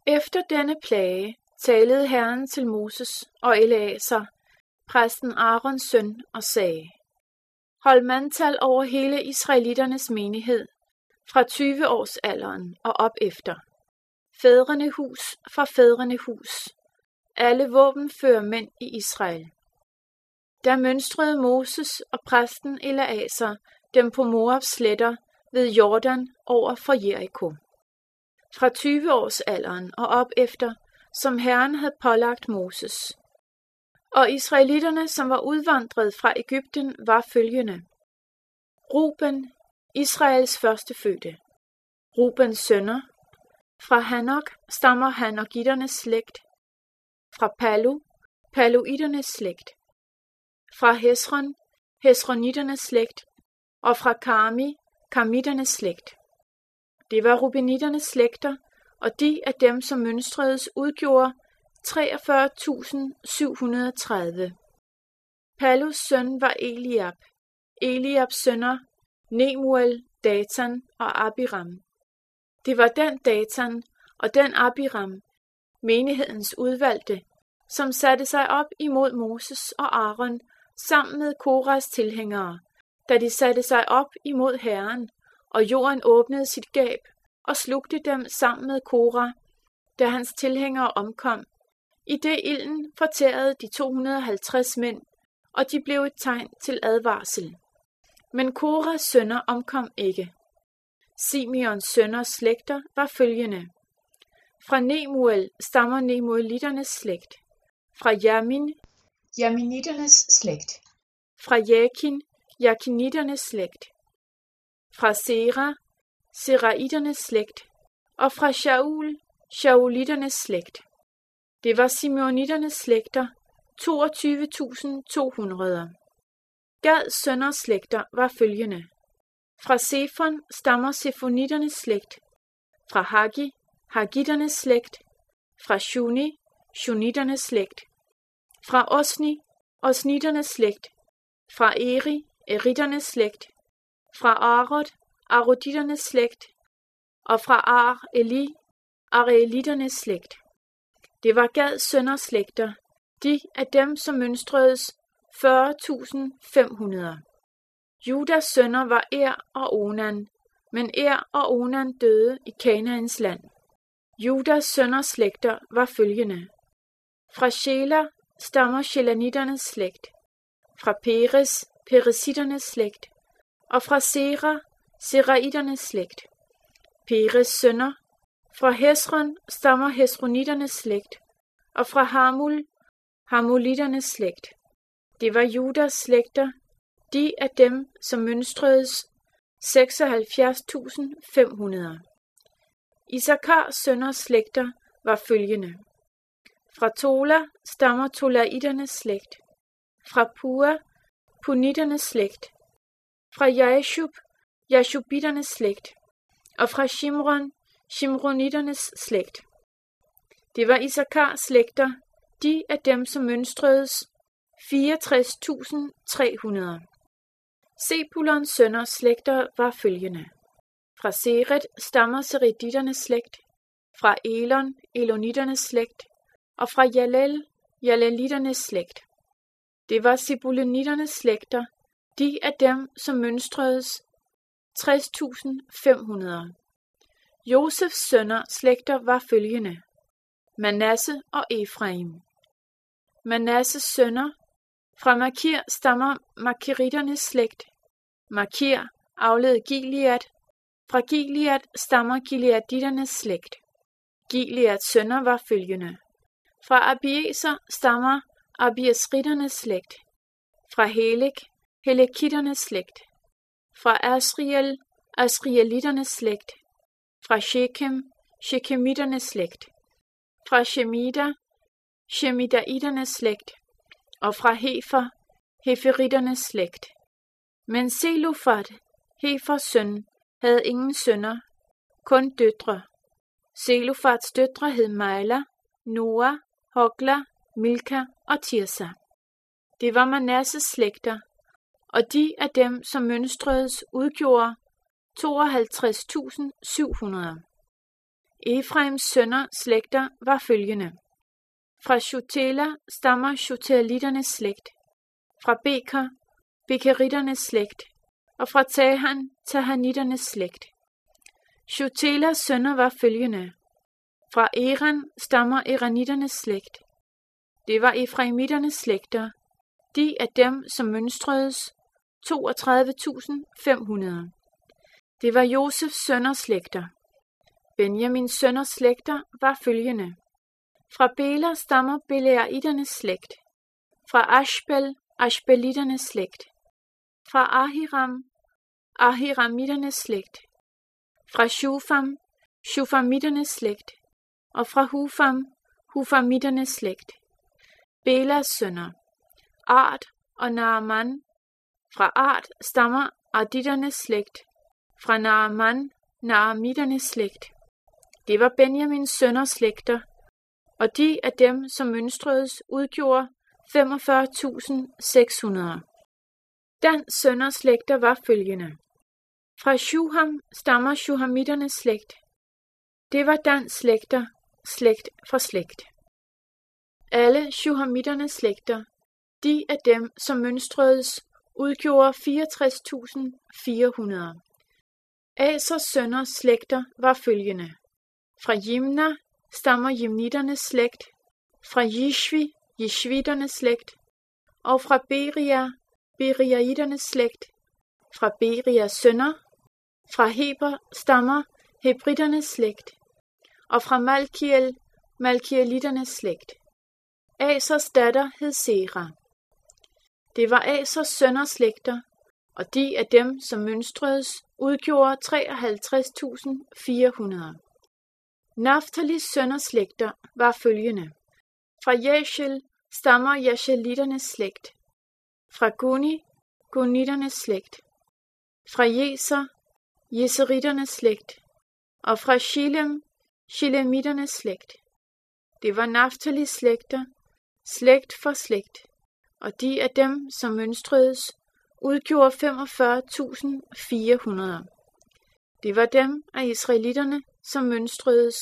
Efter denne plage talede Herren til Moses og Eleazar, præsten Aarons søn, og sagde: Hold mandtal over hele israelitternes menighed, fra 20 års alderen og op efter. Fædrene hus for fædrene hus, alle våbenføre mænd i Israel. Der mønstrede Moses og præsten Eleazar dem på Moabs sletter ved Jordan over for Jeriko. Fra 20 års alderen og op efter, som Herren havde pålagt Moses. Og israelitterne, som var udvandret fra Egypten, var følgende: Ruben, Israels førstefødte. Rubens sønner. Fra Hanok stammer hanokitternes slægt. Fra Palu, paluitternes slægt. Fra Hesron, hesronitternes slægt. Og fra Karmi, karmitternes slægt. Det var rubenitternes slægter, og de af dem, som mønstredes, udgjorde 43.730. Palus søn var Eliab. Eliabs sønner Nemuel, Datan og Abiram. Det var den Datan og den Abiram, menighedens udvalgte, som satte sig op imod Moses og Aaron sammen med Koras tilhængere, da de satte sig op imod Herren, og jorden åbnede sit gab og slugte dem sammen med Kora, da hans tilhængere omkom, i det ilden fortærede de 250 mænd, og de blev et tegn til advarsel. Men Koras sønner omkom ikke. Simeons sønners slægter var følgende: Fra Nemuel stammer nemuelitternes slægt. Fra Jamin, jaminitternes slægt. Fra Jakin, jakinitternes slægt. Fra Sera, seraitternes slægt. Og fra Shaul, shaulitternes slægt. Det var simeonitternes slægter, 22.200. Gads sønners slægter var følgende: Fra Sefon stammer sefonitternes slægt. Fra Hagi, hagitternes slægt. Fra Shuni, shunitternes slægt. Fra Osni, osnitternes slægt. Fra Eri, eritternes slægt. Fra Arod, aroditternes slægt. Og fra Ar-Eli, areelitternes slægt. Det var Gads sønners slægter, de af dem, som mønstredes, 40.500. Judas sønner var Er og Onan, men Er og Onan døde i Kanaans land. Judas sønners slægter var følgende: Fra Shela stammer shelanitternes slægt. Fra Peres, peresitternes slægt. Og fra Sera, seraitternes slægt. Peres sønner. Fra Hesron stammer hesronitternes slægt. Og fra Hamul, hamulitternes slægt. Det var Judas slægter, de af dem, som mønstredes, 76.500. Isakars sønners slægter var følgende: Fra Tola stammer tolaitternes slægt. Fra Pua, punitternes slægt. Fra Jashub, jashubitternes slægt. Og fra Shimron, shimronitternes slægt. Det var Isakars slægter, de af dem, som mønstredes, 64.300. Sebulons sønners slægter var følgende: Fra Seret stammer sereditternes slægt. Fra Elon, elonitternes slægt. Og fra Jalel, jalelitternes slægt. Det var sibulonitternes slægter, de af dem, som mønstredes, 60.500. Josefs sønner slægter var følgende: Manasse og Efraim. Manasses sønner. Fra Makir stammer makiritternes slægt. Makir afled Gilead. Fra Gilead stammer gileaditternes slægt. Gileads sønner var følgende: Fra Abieser stammer abiesritternes slægt. Fra Helek, helekitternes slægt. Fra Asriel, asrielitternes slægt. Fra Shekem, shekemitternes slægt. Fra Shemida, shemidaitternes slægt. Og fra Hefer, heferitternes slægt. Men Selofat, Hefers søn, havde ingen sønner, kun døtre. Selofats døtre hed Majla, Noah, Hogla, Milka og Tirsa. Det var Manasses slægter, og de af dem, som mønstredes, udgjorde 52.700. Efraims sønner slægter var følgende. Fra Shutela stammer Shuteliternes slægt. Fra Beker, Bekeriternes slægt. Og fra Tahan, Tahaniternes slægt. Shutelas sønner var følgende. Fra Eran stammer Eraniternes slægt. Det var Efraimiternes slægter, de af dem, som mønstredes, 32.500. Det var Josefs sønners slægter. Benjamins sønners slægter var følgende. Fra Bela stammer Beleaiternes slægt. Fra Ashbel, Ashbeliternes slægt. Fra Ahiram, Ahiramiternes slægt. Fra Shufam, Shufamiternes slægt. Og fra Hufam, Hufamiternes slægt. Belas sønner, Ard og Naaman. Fra Ard stammer Arditernes slægt. Fra Naaman, Naamiternes slægt. Det var Benjamins sønners slægter, og de af dem, som mønstredes, udgjorde 45.600. Dans sønners slægter var følgende. Fra Shuham stammer Shuhamiternes slægt. Det var Dans slægter, slægt for slægt. Alle Shuhamiternes slægter, de af dem, som mønstredes, udgjorde 64.400. Asers sønners slægter var følgende. Fra Jimna stammer Jimniternes slægt. Fra Jishvi, Jishviternes slægt. Og fra Beria, Beriaiternes slægt. Fra Berias sønner. Fra Heber stammer Hebriternes slægt. Og fra Malkiel, Malkieliternes slægt. Asers datter hed Sera. Det var Asers sønners slægter, og de af dem, som mønstredes, udgjorde 53.400. Naftalis sønners slægter var følgende. Fra Jeshel stammer Jesheliternes slægt. Fra Guni, Guniternes slægt. Fra Jeser, Jeseriternes slægt. Og fra Shilem, Shilemiternes slægt. Det var Naftalis slægter, slægt for slægt, og de af dem, som mønstredes, udgjorde 45.400. Det var dem af israelitterne, som mønstredes,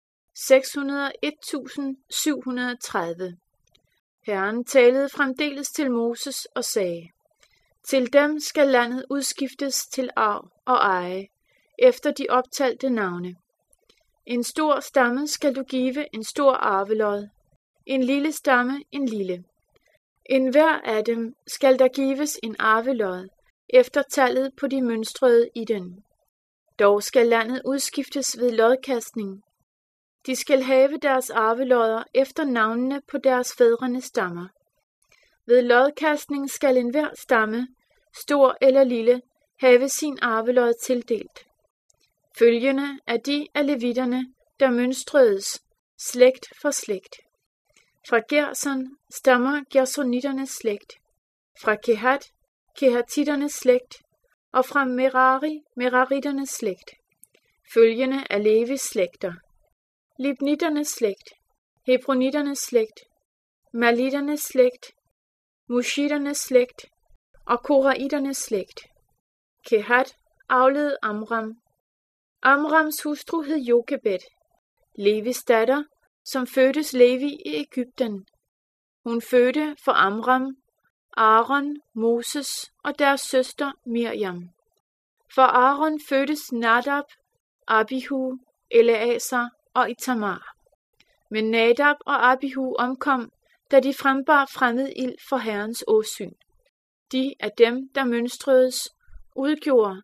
601.730. Herren talede fremdeles til Moses og sagde, til dem skal landet udskiftes til arv og eje, efter de optalte navne. En stor stamme skal du give en stor arvelod, en lille stamme en lille. En hver af dem skal der gives en arvelod, efter tallet på de mønstrede i den. Dog skal landet udskiftes ved lodkastning. De skal have deres arvelodder efter navnene på deres fædrenes stammer. Ved lodkastning skal enhver stamme, stor eller lille, have sin arvelod tildelt. Følgende er de af levitterne, der mønstredes, slægt for slægt. Fra Gerson stammer Gersoniternes slægt. Fra Kehat, Kehatiternes slægt. Og fra Merari, Merariternes slægt. Følgende er Levis slægter. Libniternes slægt. Hebroniternes slægt. Maliternes slægt. Mushiternes slægt. Og Koraiternes slægt. Kehat avlede Amram. Amrams hustru hed Jokebed, Levis datter, som fødtes Levi i Egypten. Hun fødte for Amram, Aaron, Moses og deres søster Miriam. For Aaron fødtes Nadab, Abihu, Eleazar og Itamar. Men Nadab og Abihu omkom, da de frembar fremmed ild for Herrens åsyn. De af dem, der mønstredes, udgjorde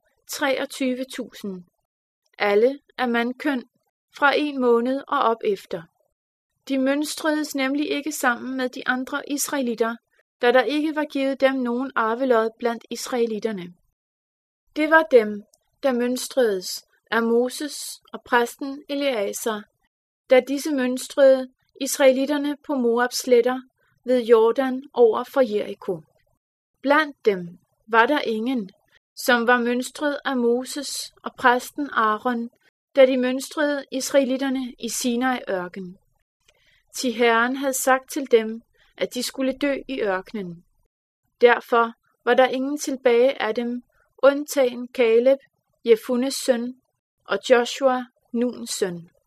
23.000. Alle af mandkøn fra 1 måned og op efter. De mønstredes nemlig ikke sammen med de andre israelitter, da der ikke var givet dem nogen arvelod blandt israelitterne. Det var dem, der mønstredes af Moses og præsten Eleazar, da disse mønstrede israelitterne på Moabs sletter ved Jordan over for Jericho. Blandt dem var der ingen, som var mønstret af Moses og præsten Aaron, da de mønstrede israelitterne i Sinai-ørken. Til Herren havde sagt til dem, at de skulle dø i ørkenen. Derfor var der ingen tilbage af dem, undtagen Kaleb, Jefunnes søn, og Joshua, Nuns søn.